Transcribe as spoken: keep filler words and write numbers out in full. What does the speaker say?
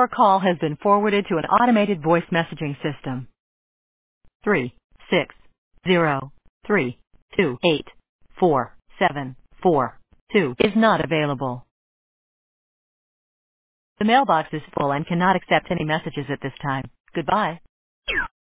Your call has been forwarded to an automated voice messaging system. Three six zero three two eight four seven four two is not available. The mailbox is full and cannot accept any messages at this time. Goodbye.